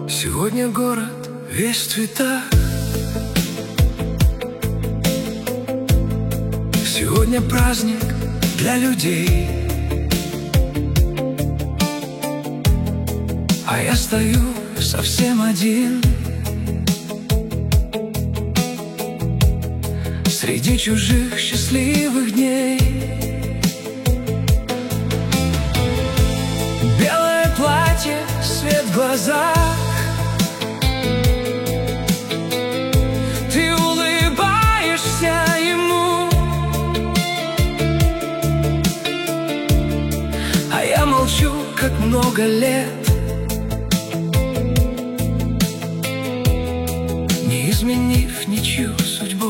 Сегодня город весь в цветах. Сегодня праздник для людей. А я стою совсем один среди чужих счастливых дней. Белое платье, свет в глазах. Ты улыбаешься ему, а я молчу, как много лет, не изменив ничью судьбу.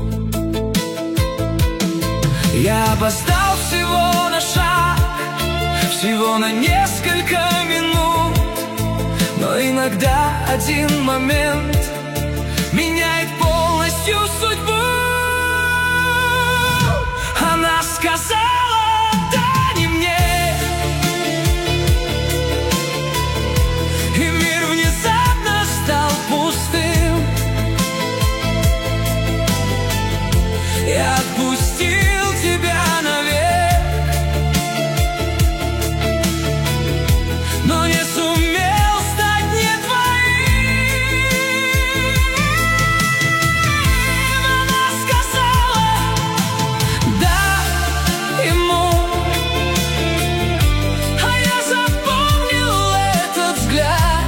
Я опоздал всего на шаг, всего на несколько минут, но иногда один момент меняет полностью судьбу. Она сказала «да» не мне, и мир внезапно стал пустым. Я отпустил тебя навек, но не сумел стать не твоим. Она сказала «да» ему, а я запомнил этот взгляд.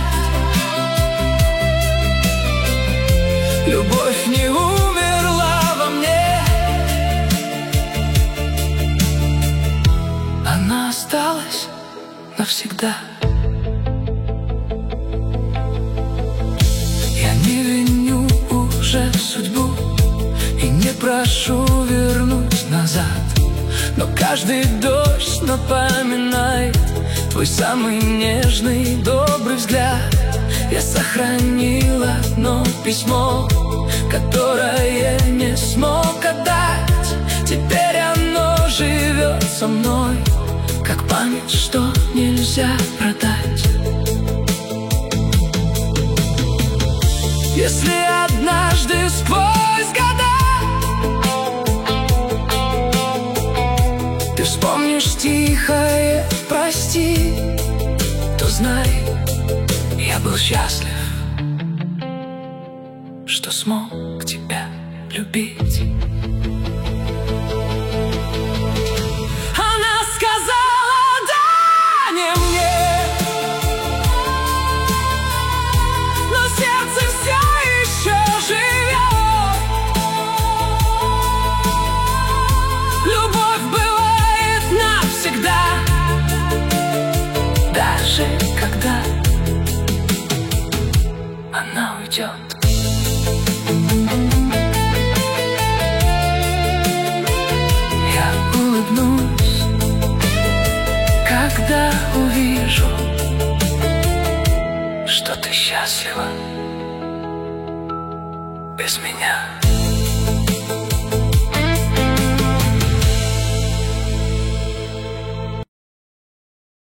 Любовь не умерла во мне, она осталась навсегда. Я не виню уже судьбу и не прошу вернуть назад, но каждый дождь напоминает твой самый нежный, добрый взгляд. Я сохранил одно письмо, которое не смог отдать. Теперь оно живет со мной, как память, что нельзя продать. Если однажды сквозь года ты вспомнишь тихое «прости», то знай, я был счастлив, что смог тебя любить. Она сказала «да» не мне, но сердце все еще живет. Любовь бывает навсегда, даже когда она уйдет. Я улыбнусь, когда увижу, что ты счастлива без меня.